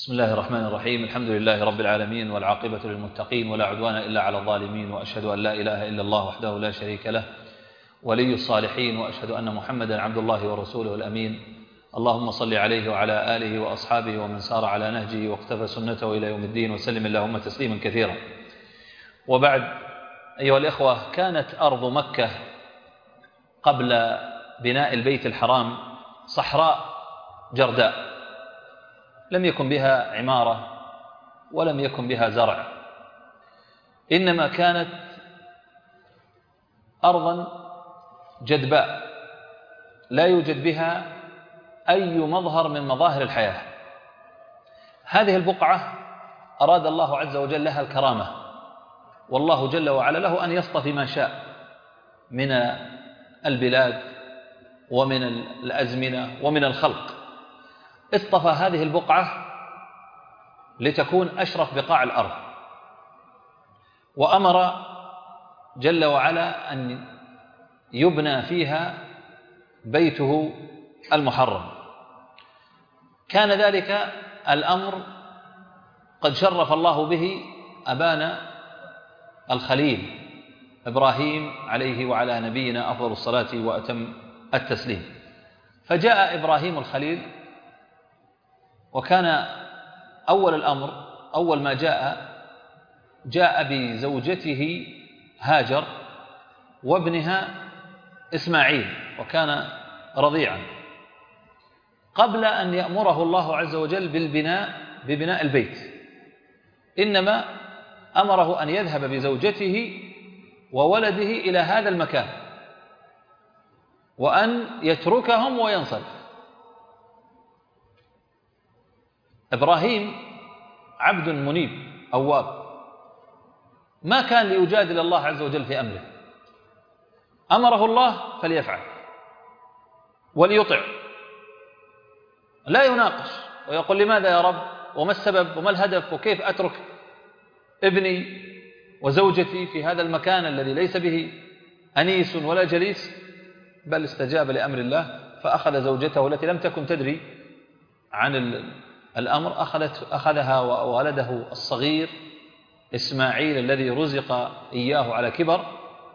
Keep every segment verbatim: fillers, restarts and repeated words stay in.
بسم الله الرحمن الرحيم. الحمد لله رب العالمين، والعاقبة للمتقين، ولا عدوان إلا على الظالمين، وأشهد أن لا إله إلا الله وحده لا شريك له ولي الصالحين، وأشهد أن محمدا عبد الله ورسوله الأمين. اللهم صل عليه وعلى آله وأصحابه ومن سار على نهجه واقتفى سنته إلى يوم الدين، وسلم اللهم تسليما كثيرا. وبعد، أيها الإخوة، كانت أرض مكة قبل بناء البيت الحرام صحراء جرداء، لم يكن بها عمارة ولم يكن بها زرع، إنما كانت أرضا جدباء لا يوجد بها أي مظهر من مظاهر الحياة. هذه البقعة أراد الله عز وجل لها الكرامة، والله جل وعلا له أن يصطفي ما شاء من البلاد ومن الأزمنة ومن الخلق. اصطفى هذه البقعة لتكون أشرف بقاع الأرض، وأمر جل وعلا أن يبنى فيها بيته المحرم. كان ذلك الأمر قد شرف الله به أبانا الخليل إبراهيم عليه وعلى نبينا أفضل الصلاة وأتم التسليم. فجاء إبراهيم الخليل، وكان أول الأمر أول ما جاء جاء بزوجته هاجر وابنها إسماعيل، وكان رضيعا، قبل أن يأمره الله عز وجل بالبناء ببناء البيت، إنما أمره أن يذهب بزوجته وولده إلى هذا المكان وأن يتركهم وينصرف. إبراهيم عبد منيب أواب، ما كان ليجادل الله عز وجل في أمره، أمره الله فليفعل وليطع، لا يناقش ويقول لماذا يا رب، وما السبب، وما الهدف، وكيف أترك ابني وزوجتي في هذا المكان الذي ليس به أنيس ولا جليس. بل استجاب لأمر الله، فأخذ زوجته التي لم تكن تدري عن الأمر، أخذت أخذها وولده الصغير إسماعيل الذي رزق إياه على كبر،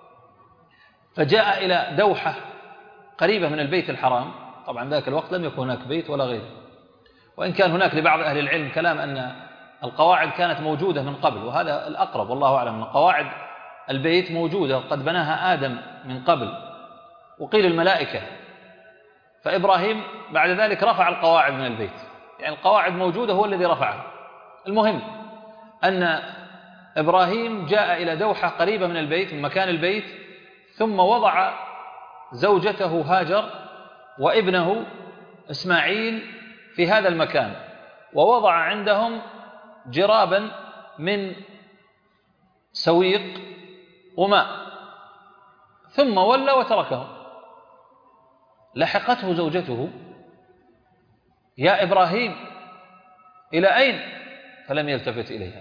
فجاء إلى دوحة قريبة من البيت الحرام. طبعا ذاك الوقت لم يكن هناك بيت ولا غيره، وإن كان هناك لبعض أهل العلم كلام أن القواعد كانت موجودة من قبل، وهذا الأقرب والله أعلم، أن قواعد البيت موجودة قد بناها آدم من قبل، وقيل الملائكة، فإبراهيم بعد ذلك رفع القواعد من البيت، يعني القواعد موجودة، هو الذي رفعها. المهم أن إبراهيم جاء إلى دوحة قريبة من البيت، من مكان البيت، ثم وضع زوجته هاجر وابنه إسماعيل في هذا المكان، ووضع عندهم جرابا من سويق وماء، ثم ولى وتركهم. لحقته زوجته: يا إبراهيم إلى أين؟ فلم يلتفت إليها.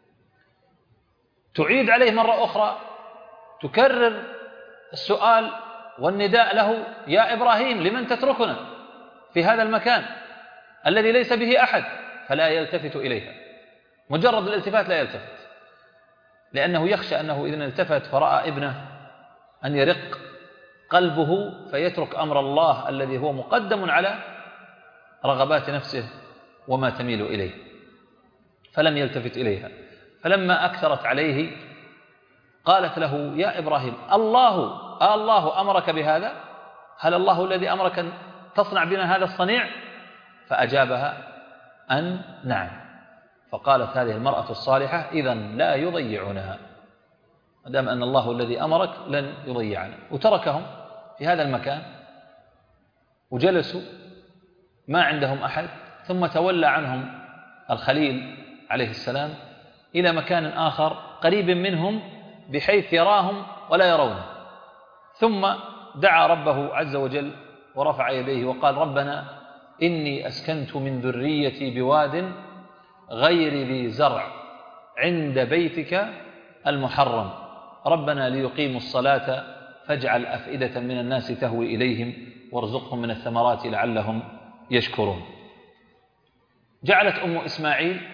تعيد عليه مرة أخرى، تكرر السؤال والنداء له: يا إبراهيم لمن تتركنا في هذا المكان الذي ليس به أحد؟ فلا يلتفت إليها، مجرد الالتفات لا يلتفت، لأنه يخشى أنه إذا التفت فرأى ابنه أن يرق قلبه فيترك أمر الله الذي هو مقدم على رغبات نفسه وما تميل إليه، فلم يلتفت إليها. فلما أكثرت عليه قالت له: يا إبراهيم الله الله أمرك بهذا؟ هل الله الذي أمرك أن تصنع بنا هذا الصنيع؟ فأجابها أن نعم. فقالت هذه المرأة الصالحة: إذن لا يضيعنا، ما دام أن الله الذي أمرك لن يضيعنا. وتركهم في هذا المكان وجلسوا، ما عندهم أحد، ثم تولى عنهم الخليل عليه السلام إلى مكان آخر قريب منهم بحيث يراهم ولا يرونه، ثم دعا ربه عز وجل ورفع يديه وقال: ربنا إني أسكنت من ذريتي بواد غير ذي زرع عند بيتك المحرم ربنا ليقيموا الصلاة فاجعل أفئدة من الناس تهوي إليهم وارزقهم من الثمرات لعلهم يشكرون. جعلت أم إسماعيل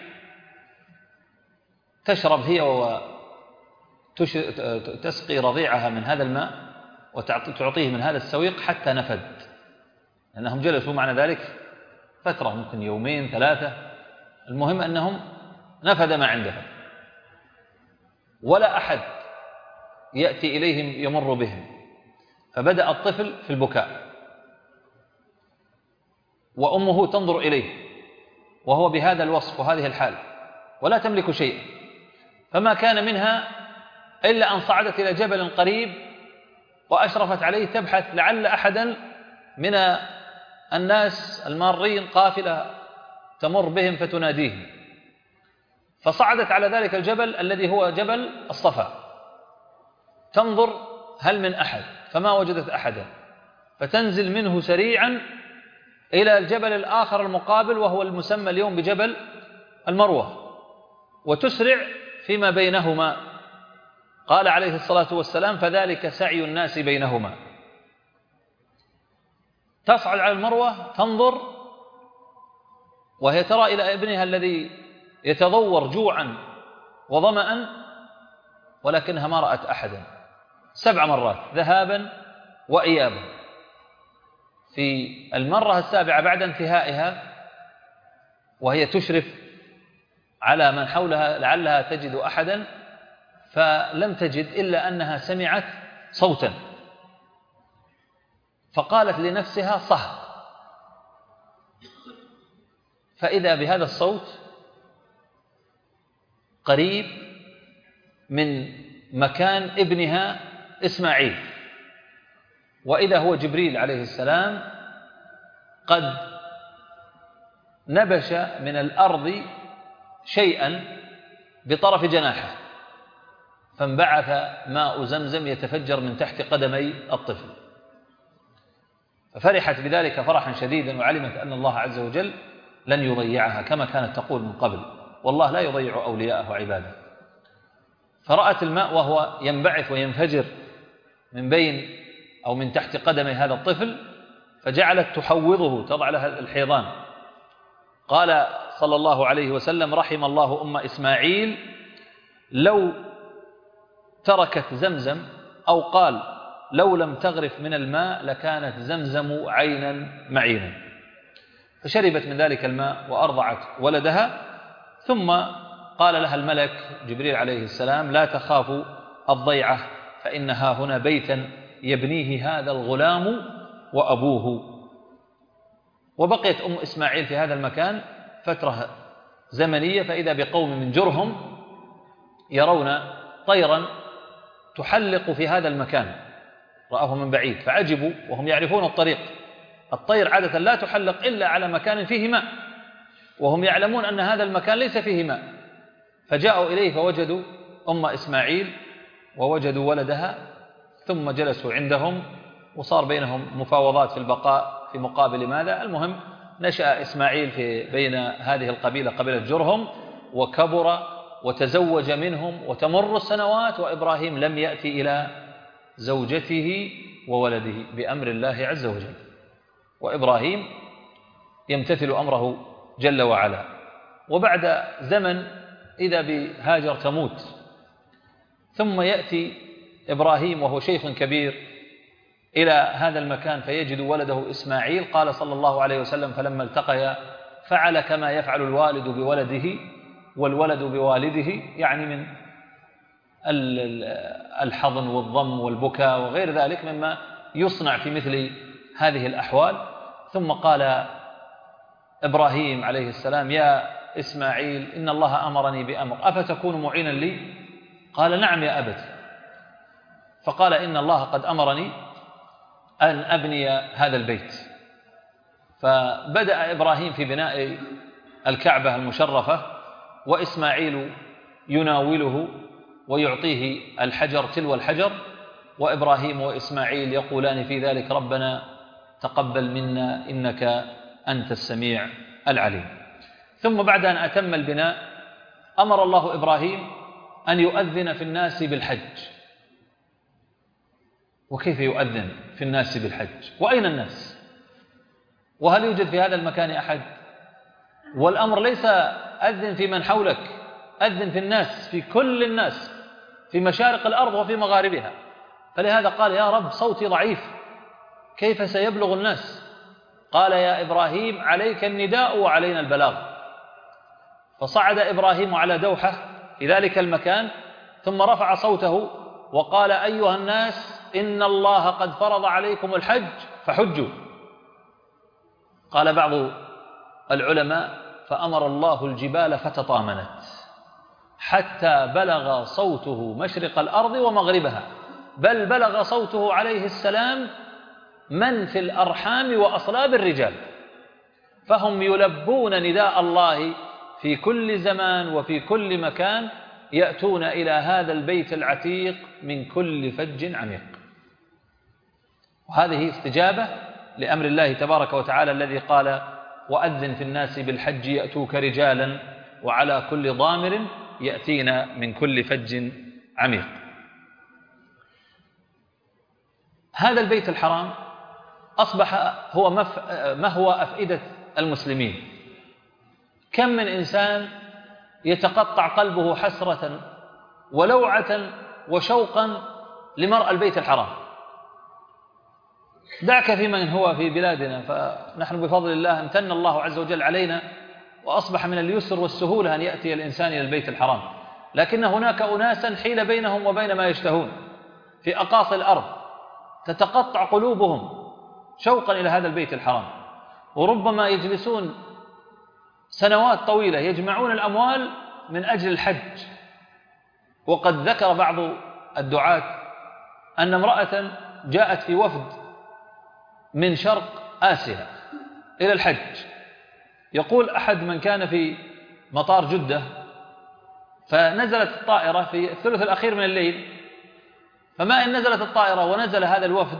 تشرب هي وتسقي رضيعها من هذا الماء وتعطيه من هذا السويق حتى نفد، لأنهم جلسوا معنى ذلك فترة ممكن يومين ثلاثة، المهم أنهم نفد ما عندهم، ولا أحد يأتي إليهم يمر بهم. فبدأ الطفل في البكاء وأمه تنظر إليه وهو بهذا الوصف وهذه الحال ولا تملك شيئا، فما كان منها إلا أن صعدت إلى جبل قريب وأشرفت عليه تبحث لعل أحدا من الناس المارين قافلة تمر بهم فتناديهم، فصعدت على ذلك الجبل الذي هو جبل الصفا تنظر هل من أحد، فما وجدت أحدا، فتنزل منه سريعا إلى الجبل الآخر المقابل وهو المسمى اليوم بجبل المروة، وتسرع فيما بينهما. قال عليه الصلاة والسلام: فذلك سعي الناس بينهما. تصعد على المروة تنظر وهي ترى إلى ابنها الذي يتضور جوعا وظمأ، ولكنها ما رأت أحدا سبع مرات ذهابا وإيابا. في المرة السابعة بعد انتهائها وهي تشرف على من حولها لعلها تجد أحدا، فلم تجد إلا أنها سمعت صوتا، فقالت لنفسها: صه. فإذا بهذا الصوت قريب من مكان ابنها إسماعيل، وإذا هو جبريل عليه السلام قد نبش من الأرض شيئا بطرف جناحه، فانبعث ماء زمزم يتفجر من تحت قدمي الطفل، ففرحت بذلك فرحا شديدا، وعلمت أن الله عز وجل لن يضيعها كما كانت تقول من قبل: والله لا يضيع أولياءه وعباده. فرأت الماء وهو ينبعث وينفجر من بين أو من تحت قدمي هذا الطفل، فجعلت تحوضه تضع لها الحيضان. قال صلى الله عليه وسلم: رحم الله أم إسماعيل لو تركت زمزم، أو قال لو لم تغرف من الماء لكانت زمزم عينا معينا. فشربت من ذلك الماء وأرضعت ولدها، ثم قال لها الملك جبريل عليه السلام: لا تخافوا الضيعة، فإنها هنا بيتا يبنيه هذا الغلام وأبوه. وبقيت أم إسماعيل في هذا المكان فترة زمنية، فإذا بقوم من جرهم يرون طيرا تحلق في هذا المكان، رأوه من بعيد فعجبوا وهم يعرفون الطريق. الطير عادة لا تحلق إلا على مكان فيه ماء، وهم يعلمون أن هذا المكان ليس فيه ماء، فجاءوا إليه فوجدوا أم إسماعيل ووجدوا ولدها، ثم جلسوا عندهم وصار بينهم مفاوضات في البقاء في مقابل ماذا. المهم نشأ إسماعيل في بين هذه القبيلة قبيلة جرهم، وكبر وتزوج منهم، وتمر السنوات وإبراهيم لم يأتي إلى زوجته وولده بأمر الله عز وجل. وإبراهيم يمتثل أمره جل وعلا. وبعد زمن إذا بهاجر تموت، ثم يأتي إبراهيم وهو شيخ كبير إلى هذا المكان فيجد ولده إسماعيل. قال صلى الله عليه وسلم: فلما التقيا فعل كما يفعل الوالد بولده والولد بوالده، يعني من الحضن والضم والبكاء وغير ذلك مما يصنع في مثل هذه الأحوال. ثم قال إبراهيم عليه السلام: يا إسماعيل إن الله أمرني بأمر أفتكون معينا لي؟ قال: نعم يا أبت. فقال: إن الله قد أمرني أن أبني هذا البيت. فبدأ إبراهيم في بناء الكعبة المشرفة، وإسماعيل يناوله ويعطيه الحجر تلو الحجر، وإبراهيم وإسماعيل يقولان في ذلك: ربنا تقبل منا إنك أنت السميع العليم. ثم بعد أن أتم البناء أمر الله إبراهيم أن يؤذن في الناس بالحج. وكيف يؤذن في الناس بالحج؟ وأين الناس؟ وهل يوجد في هذا المكان أحد؟ والأمر ليس أذن في من حولك، أذن في الناس، في كل الناس، في مشارق الأرض وفي مغاربها. فلهذا قال يا رب صوتي ضعيف كيف سيبلغ الناس؟ قال يا إبراهيم عليك النداء وعلينا البلاغ. فصعد إبراهيم على دوحة في ذلك المكان ثم رفع صوته وقال أيها الناس إن الله قد فرض عليكم الحج فحجوا. قال بعض العلماء فأمر الله الجبال فتطامنت حتى بلغ صوته مشرق الأرض ومغربها، بل بلغ صوته عليه السلام من في الأرحام وأصلاب الرجال، فهم يلبون نداء الله في كل زمان وفي كل مكان، يأتون إلى هذا البيت العتيق من كل فج عميق. وهذه استجابة لأمر الله تبارك وتعالى الذي قال وأذن في الناس بالحج يأتوك رجالا وعلى كل ضامر يأتينا من كل فج عميق. هذا البيت الحرام أصبح هو مهوى أفئدة المسلمين. كم من إنسان يتقطع قلبه حسرة ولوعة وشوقا لمرأى البيت الحرام. دعك في من هو في بلادنا، فنحن بفضل الله امتن الله عز وجل علينا وأصبح من اليسر والسهولة أن يأتي الإنسان إلى البيت الحرام، لكن هناك أناسا حيل بينهم وبين ما يشتهون في أقاصي الأرض تتقطع قلوبهم شوقا إلى هذا البيت الحرام، وربما يجلسون سنوات طويلة يجمعون الأموال من أجل الحج. وقد ذكر بعض الدعاة أن امرأة جاءت في وفد من شرق آسيا إلى الحج، يقول أحد من كان في مطار جدة فنزلت الطائرة في الثلث الأخير من الليل، فما إن نزلت الطائرة ونزل هذا الوفد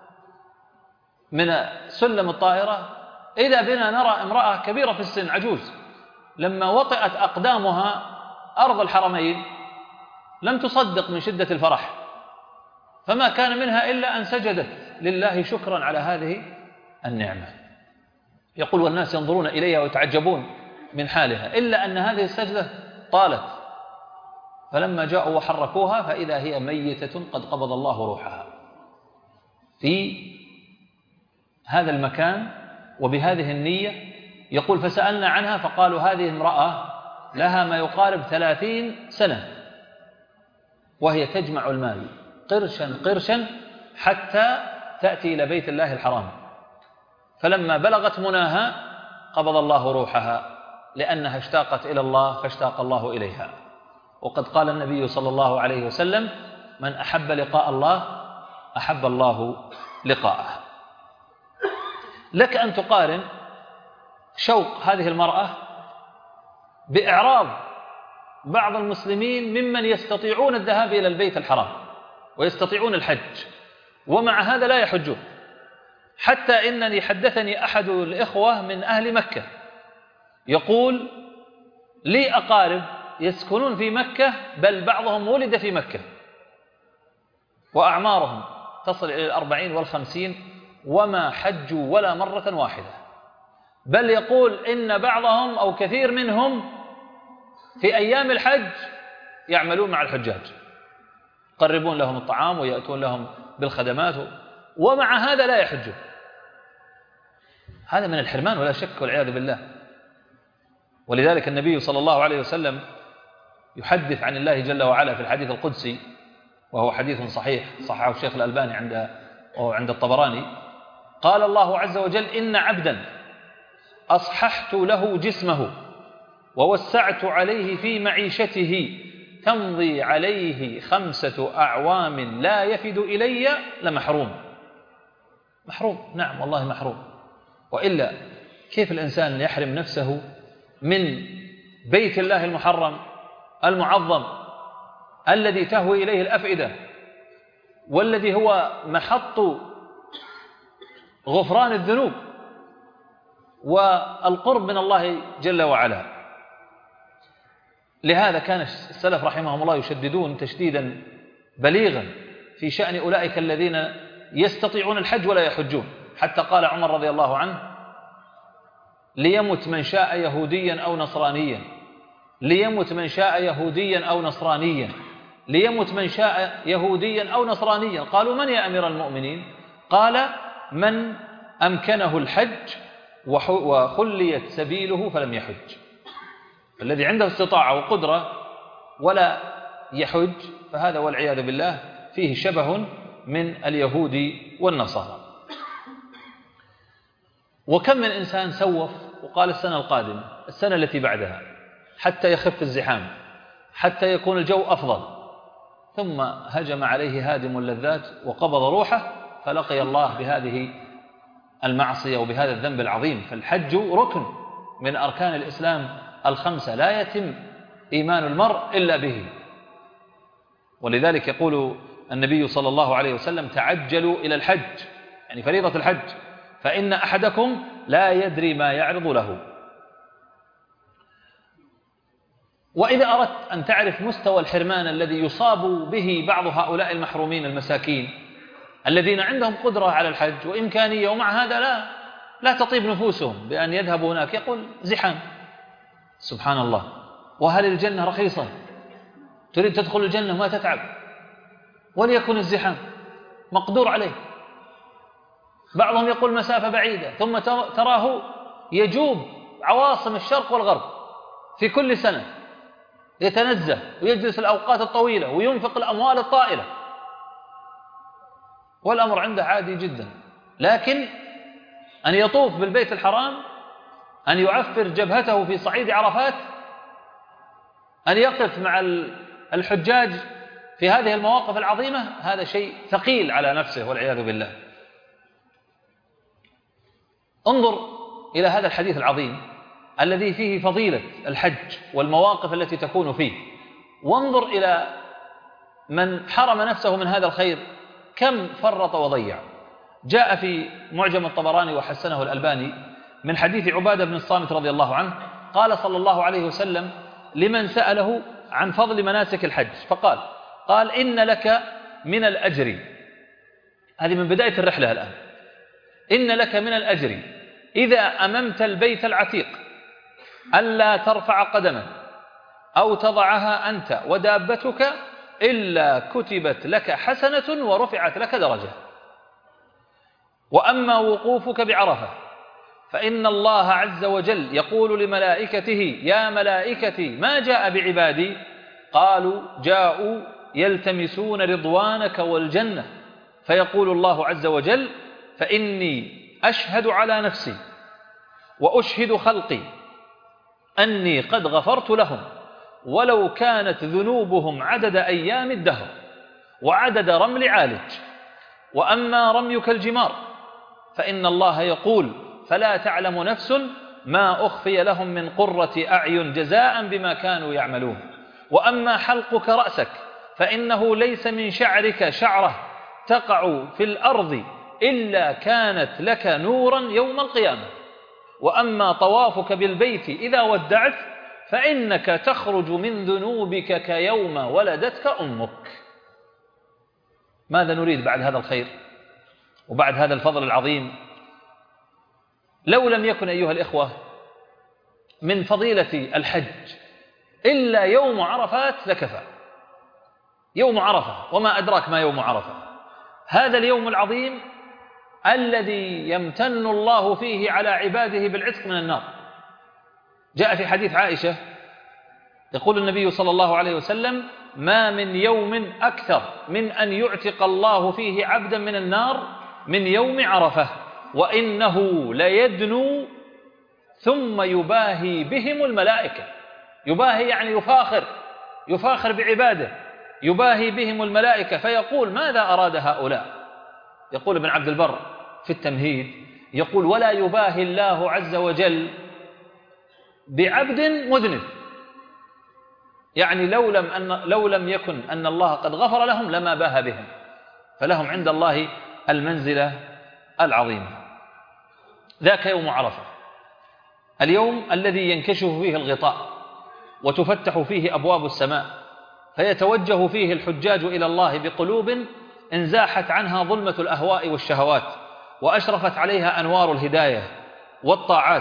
من سلم الطائرة إذا بنا نرى امرأة كبيرة في السن عجوز لما وطئت أقدامها أرض الحرمين لم تصدق من شدة الفرح، فما كان منها إلا أن سجدت لله شكرا على هذه النعمة. يقول والناس ينظرون إليها ويتعجبون من حالها، إلا أن هذه السجدة طالت، فلما جاءوا وحركوها فإذا هي ميتة قد قبض الله روحها في هذا المكان وبهذه النية. يقول فسألنا عنها فقالوا هذه امرأة لها ما يقارب ثلاثين سنة وهي تجمع المال قرشا قرشا حتى تأتي إلى بيت الله الحرام، فلما بلغت مناها قبض الله روحها لأنها اشتاقت إلى الله فاشتاق الله إليها. وقد قال النبي صلى الله عليه وسلم من أحب لقاء الله أحب الله لقاءه. لك أن تقارن شوق هذه المرأة بإعراض بعض المسلمين ممن يستطيعون الذهاب إلى البيت الحرام ويستطيعون الحج ومع هذا لا يحجون. حتى إنني حدثني أحد الإخوة من أهل مكة يقول لي أقارب يسكنون في مكة، بل بعضهم ولد في مكة وأعمارهم تصل إلى الأربعين والخمسين وما حجوا ولا مرة واحدة، بل يقول إن بعضهم أو كثير منهم في أيام الحج يعملون مع الحجاج، يقربون لهم الطعام ويأتون لهم بالخدمات ومع هذا لا يحجون. هذا من الحرمان ولا شك والعياذ بالله. ولذلك النبي صلى الله عليه وسلم يحدث عن الله جل وعلا في الحديث القدسي، وهو حديث صحيح صححه الشيخ الألباني عند عند الطبراني، قال الله عز وجل إن عبدا أصححت له جسمه ووسعت عليه في معيشته تمضي عليه خمسة أعوام لا يفد إلي لمحروم. محروم، نعم والله محروم. وإلا كيف الإنسان يحرم نفسه من بيت الله المحرم المعظم الذي تهوي إليه الأفئدة والذي هو محط غفران الذنوب والقرب من الله جل وعلا. لهذا كان السلف رحمهم الله يشددون تشديدا بليغا في شأن أولئك الذين يستطيعون الحج ولا يحجون، حتى قال عمر رضي الله عنه ليمت من شاء يهوديا أو نصرانيا، ليمت من شاء يهوديا أو نصرانيا، ليمت من شاء يهوديا أو نصرانيا. قالوا: من يا أمير المؤمنين؟ قال: من أمكنه الحج وخليت سبيله فلم يحج. الذي عنده استطاعة وقدرة ولا يحج فهذا والعياذ بالله فيه شبه من اليهود والنصارى. وكم من إنسان سوف وقال السنة القادمة، السنة التي بعدها، حتى يخف الزحام، حتى يكون الجو أفضل، ثم هجم عليه هادم اللذات وقبض روحه فلقي الله بهذه المعصية وبهذا الذنب العظيم. فالحج ركن من أركان الإسلام الخمسة لا يتم إيمان المرء إلا به. ولذلك يقول النبي صلى الله عليه وسلم: تعجلوا إلى الحج، يعني فريضة الحج، فإن أحدكم لا يدري ما يعرض له. وإذا أردت أن تعرف مستوى الحرمان الذي يصاب به بعض هؤلاء المحرومين المساكين الذين عندهم قدرة على الحج وإمكانية، ومع هذا لا لا تطيب نفوسهم بأن يذهبوا هناك، يقول: زحام. سبحان الله. وهل الجنة رخيصة؟ تريد تدخل الجنة ما تتعب، وليكن الزحام مقدور عليه. بعضهم يقول مسافة بعيدة، ثم تراه يجوب عواصم الشرق والغرب في كل سنة، يتنزه ويجلس الأوقات الطويلة وينفق الأموال الطائلة، والأمر عنده عادي جدا. لكن أن يطوف بالبيت الحرام، أن يعفر جبهته في صعيد عرفات، أن يقف مع الحجاج في هذه المواقف العظيمة، هذا شيء ثقيل على نفسه والعياذ بالله. انظر إلى هذا الحديث العظيم الذي فيه فضيلة الحج والمواقف التي تكون فيه، وانظر إلى من حرم نفسه من هذا الخير كم فرط وضيع. جاء في معجم الطبراني وحسنه الألباني من حديث عبادة بن الصامت رضي الله عنه قال صلى الله عليه وسلم لمن سأله عن فضل مناسك الحج فقال: قال: إن لك من الأجر، هذه من بداية الرحلة الآن، إن لك من الأجر إذا أممت البيت العتيق ألا ترفع قدما أو تضعها أنت ودابتك إلا كتبت لك حسنة ورفعت لك درجة. وأما وقوفك بعرفة فإن الله عز وجل يقول لملائكته: يا ملائكتي ما جاء بعبادي؟ قالوا: جاءوا يلتمسون رضوانك والجنة. فيقول الله عز وجل: فإني أشهد على نفسي وأشهد خلقي أني قد غفرت لهم ولو كانت ذنوبهم عدد أيام الدهر وعدد رمل عالج. وأما رميك الجمار فإن الله يقول: فلا تعلم نفس ما أخفي لهم من قرة أعين جزاء بما كانوا يعملون. وأما حلقك رأسك فإنه ليس من شعرك شعرة تقع في الأرض إلا كانت لك نورا يوم القيامة. وأما طوافك بالبيت إذا ودعت فإنك تخرج من ذنوبك كيوم ولدتك أمك. ماذا نريد بعد هذا الخير وبعد هذا الفضل العظيم؟ لو لم يكن أيها الإخوة من فضيلة الحج إلا يوم عرفات لكفى. يوم عرفة، وما أدراك ما يوم عرفة، هذا اليوم العظيم الذي يمتن الله فيه على عباده بالعتق من النار. جاء في حديث عائشة يقول النبي صلى الله عليه وسلم: ما من يوم أكثر من أن يعتق الله فيه عبدا من النار من يوم عرفة، وإنه ليدنو ثم يباهي بهم الملائكة. يباهي يعني يفاخر، يفاخر بعباده، يباهي بهم الملائكة فيقول: ماذا أراد هؤلاء؟ يقول ابن عبد البر في التمهيد، يقول: ولا يباهي الله عز وجل بعبد مذنب، يعني لو لم, أن لو لم يكن أن الله قد غفر لهم لما باهى بهم، فلهم عند الله المنزلة العظيمة. ذاك يوم عرفة، اليوم الذي ينكشف فيه الغطاء وتفتح فيه أبواب السماء، فيتوجه فيه الحجاج إلى الله بقلوب انزاحت عنها ظلمة الأهواء والشهوات، وأشرفت عليها أنوار الهداية والطاعات،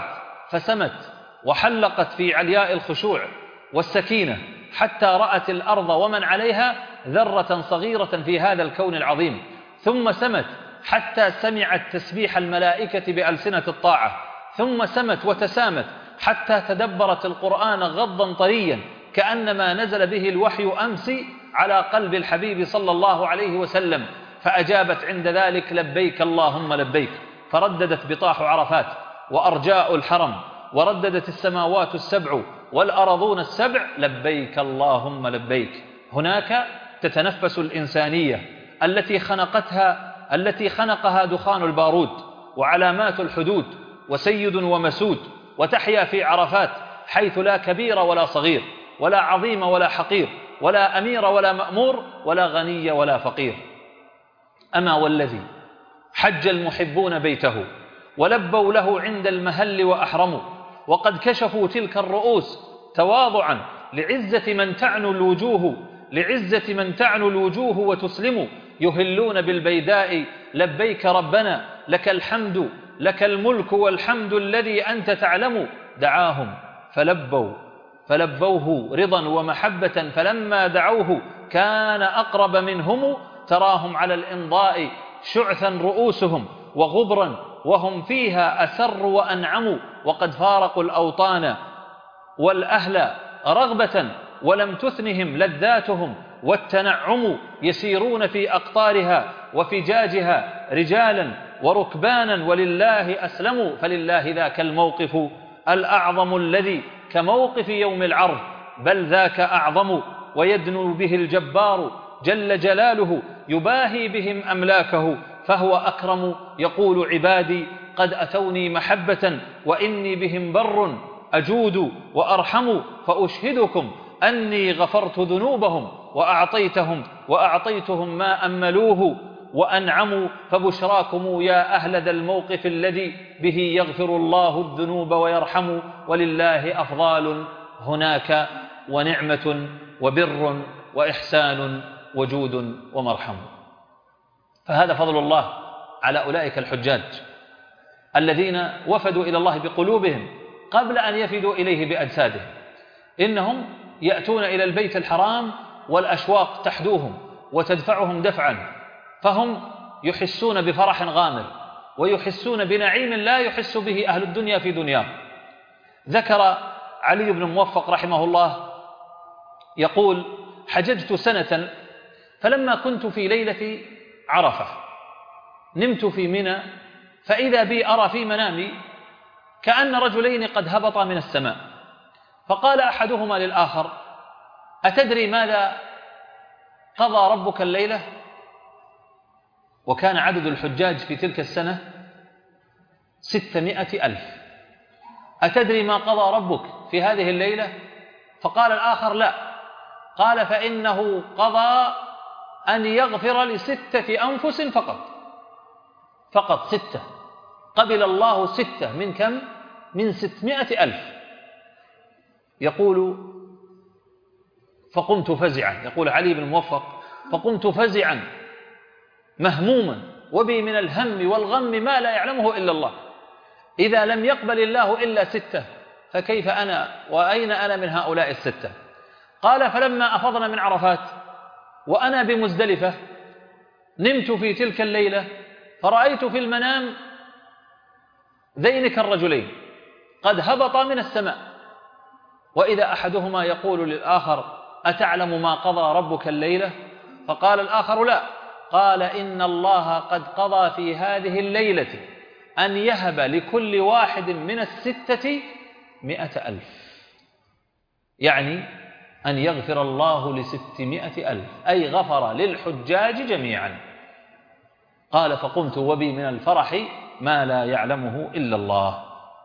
فسمت وحلقت في علياء الخشوع والسكينة حتى رأت الأرض ومن عليها ذرة صغيرة في هذا الكون العظيم، ثم سمت حتى سمعت تسبيح الملائكة بألسنة الطاعة، ثم سمت وتسامت حتى تدبرت القرآن غضا طريا كأنما نزل به الوحي أمس على قلب الحبيب صلى الله عليه وسلم، فأجابت عند ذلك لبيك اللهم لبيك، فرددت بطاح عرفات وأرجاء الحرم، ورددت السماوات السبع والأرضون السبع لبيك اللهم لبيك. هناك تتنفس الإنسانية التي خنقتها التي خنقها دخان البارود وعلامات الحدود وسيد ومسود، وتحيا في عرفات حيث لا كبير ولا صغير ولا عظيم ولا حقير ولا أمير ولا مأمور ولا غني ولا فقير. أما والذي حج المحبون بيته ولبوا له عند المهل وأحرموا، وقد كشفوا تلك الرؤوس تواضعا لعزة من تعنو الوجوه لعزة من تعنو الوجوه وتسلم، يهلون بالبيداء لبيك ربنا لك الحمد لك الملك والحمد الذي أنت تعلم. دعاهم فلبوا فلبوه رضا ومحبة، فلما دعوه كان أقرب منهم، تراهم على الإمضاء شعثا رؤوسهم وغبرا وهم فيها أسر وأنعموا، وقد فارقوا الأوطان والأهل رغبة ولم تثنهم لذاتهم والتنعم، يسيرون في أقطارها وفجاجها رجالا وركبانا ولله أسلموا، فلله ذاك الموقف الأعظم الذي كموقف يوم العرض، بل ذاك أعظم ويدنو به الجبار جل جلاله يباهي بهم أملاكه، فهو أكرم. يقول عبادي قد أتوني محبة وإني بهم بر أجود وأرحم، فأشهدكم أني غفرت ذنوبهم وأعطيتهم وأعطيتهم ما أملوه وأنعموا، فبشراكم يا أهل ذا الموقف الذي به يغفر الله الذنوب ويرحم، ولله أفضال هناك ونعمة وبر وإحسان وجود ومرحم. فهذا فضل الله على أولئك الحجاج الذين وفدوا إلى الله بقلوبهم قبل أن يفدوا إليه بأجسادهم. إنهم يأتون إلى البيت الحرام والأشواق تحدوهم وتدفعهم دفعا، فهم يحسون بفرح غامر ويحسون بنعيم لا يحس به أهل الدنيا في دنيا. ذكر علي بن موفق رحمه الله يقول: حججت سنة، فلما كنت في ليلة عرفة نمت في منى، فإذا بي أرى في منامي كأن رجلين قد هبطا من السماء، فقال أحدهما للآخر: أتدري ماذا قضى ربك الليلة؟ وكان عدد الحجاج في تلك السنة ستمائة ألف. أتدري ما قضى ربك في هذه الليلة؟ فقال الآخر: لا. قال: فإنه قضى أن يغفر لستة أنفس فقط فقط ستة، قبل الله ستة من كم؟ من ستمائة ألف. يقول: فقمت فزعا، يقول علي بن موفق: فقمت فزعا مهموما وبي من الهم والغم ما لا يعلمه إلا الله. إذا لم يقبل الله إلا ستة فكيف أنا وأين أنا من هؤلاء الستة؟ قال: فلما أفضنا من عرفات وأنا بمزدلفة نمت في تلك الليلة، فرأيت في المنام ذينك الرجلين قد هبطا من السماء، وإذا أحدهما يقول للآخر: أتعلم ما قضى ربك الليلة؟ فقال الآخر: لا. قال: إن الله قد قضى في هذه الليلة أن يهب لكل واحد من الستة مئة ألف، يعني أن يغفر الله لستمائة ألف، أي غفر للحجاج جميعا. قال: فقمت وبي من الفرح ما لا يعلمه إلا الله.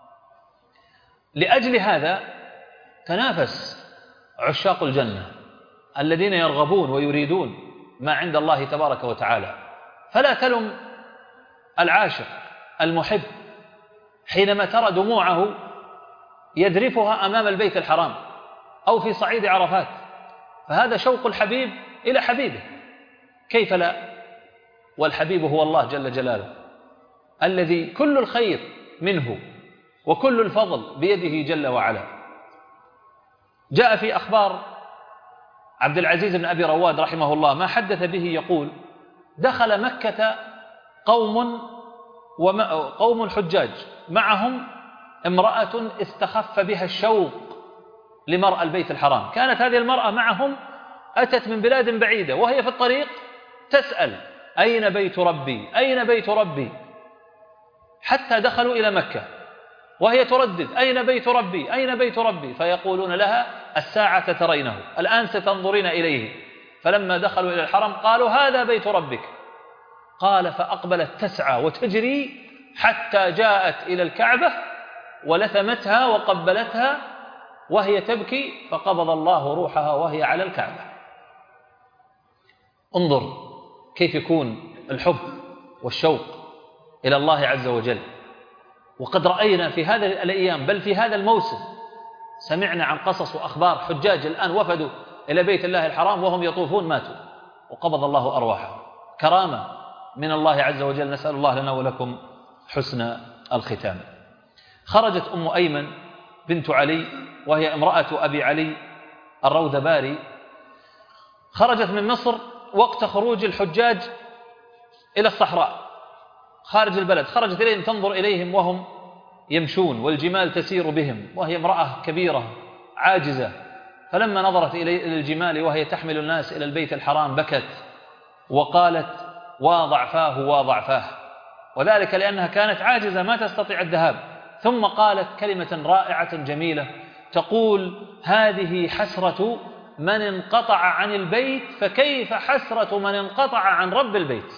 لأجل هذا تنافس عشاق الجنة الذين يرغبون ويريدون ما عند الله تبارك وتعالى، فلا تلم العاشق المحب حينما ترى دموعه يذرفها أمام البيت الحرام أو في صعيد عرفات، فهذا شوق الحبيب إلى حبيبه، كيف لا؟ والحبيب هو الله جل جلاله الذي كل الخير منه وكل الفضل بيده جل وعلا. جاء في أخبار عبد العزيز بن أبي رواد رحمه الله ما حدث به، يقول: دخل مكة قوم قوم الحجاج معهم امرأة استخف بها الشوق لمرأى البيت الحرام. كانت هذه المرأة معهم، أتت من بلاد بعيدة وهي في الطريق تسأل: أين بيت ربي؟ أين بيت ربي؟ حتى دخلوا إلى مكة وهي تردد: أين بيت ربي؟ أين بيت ربي؟ فيقولون لها: الساعة ترينه، الآن ستنظرين إليه. فلما دخلوا إلى الحرم قالوا: هذا بيت ربك. قال: فأقبلت تسعى وتجري حتى جاءت إلى الكعبة ولثمتها وقبلتها وهي تبكي، فقبض الله روحها وهي على الكعبة. انظر كيف يكون الحب والشوق إلى الله عز وجل. وقد رأينا في هذه الأيام، بل في هذا الموسم، سمعنا عن قصص وأخبار حجاج الآن وفدوا إلى بيت الله الحرام وهم يطوفون ماتوا وقبض الله أرواحهم. كرامة من الله عز وجل، نسأل الله لنا ولكم حسن الختام. خرجت أم أيمن بنت علي وهي امرأة أبي علي الروذباري، خرجت من مصر وقت خروج الحجاج إلى الصحراء خارج البلد. خرجت إليهم تنظر إليهم وهم يمشون والجمال تسير بهم، وهي امرأة كبيرة عاجزة. فلما نظرت إلى الجمال وهي تحمل الناس إلى البيت الحرام بكت وقالت: وضعفاه وضعفاه، وذلك لأنها كانت عاجزة ما تستطيع الذهاب. ثم قالت كلمة رائعة جميلة تقول: هذه حسرة من انقطع عن البيت، فكيف حسرة من انقطع عن رب البيت.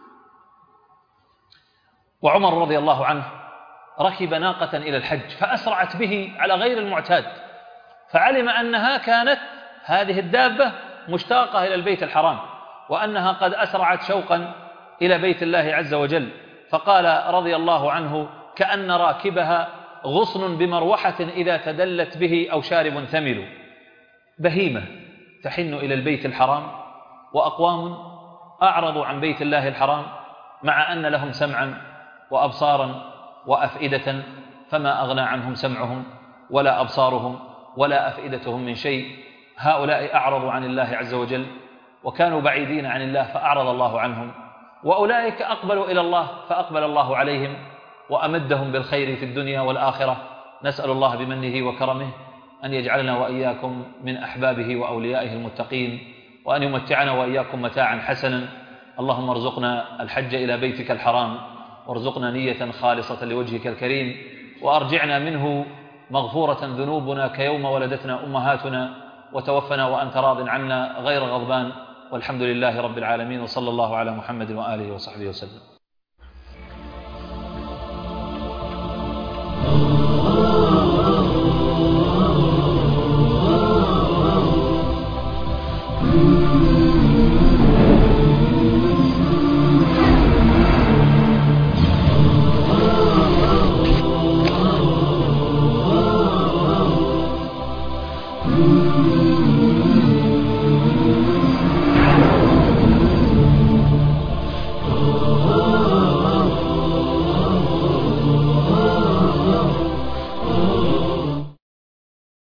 وعمر رضي الله عنه ركب ناقة إلى الحج فأسرعت به على غير المعتاد، فعلم أنها كانت هذه الدابة مشتاقة إلى البيت الحرام، وأنها قد أسرعت شوقا إلى بيت الله عز وجل. فقال رضي الله عنه: كأن راكبها غصن بمروحة إذا تدلت به أو شارب ثمل. بهيمة تحن إلى البيت الحرام، وأقوام أعرضوا عن بيت الله الحرام مع أن لهم سمعا وأبصارا وأفئدة، فما أغنى عنهم سمعهم ولا أبصارهم ولا أفئدتهم من شيء. هؤلاء أعرضوا عن الله عز وجل وكانوا بعيدين عن الله فأعرض الله عنهم، وأولئك أقبلوا إلى الله فأقبل الله عليهم وأمدهم بالخير في الدنيا والآخرة. نسأل الله بمنه وكرمه أن يجعلنا وإياكم من أحبابه وأوليائه المتقين، وأن يمتعنا وإياكم متاعا حسنا. اللهم ارزقنا الحج إلى بيتك الحرام، وارزقنا نية خالصة لوجهك الكريم، وأرجعنا منه مغفورة ذنوبنا كيوم ولدتنا أمهاتنا، وتوفنا وأنت راض عنا غير غضبان، والحمد لله رب العالمين، وصلى الله على محمد وآله وصحبه وسلم.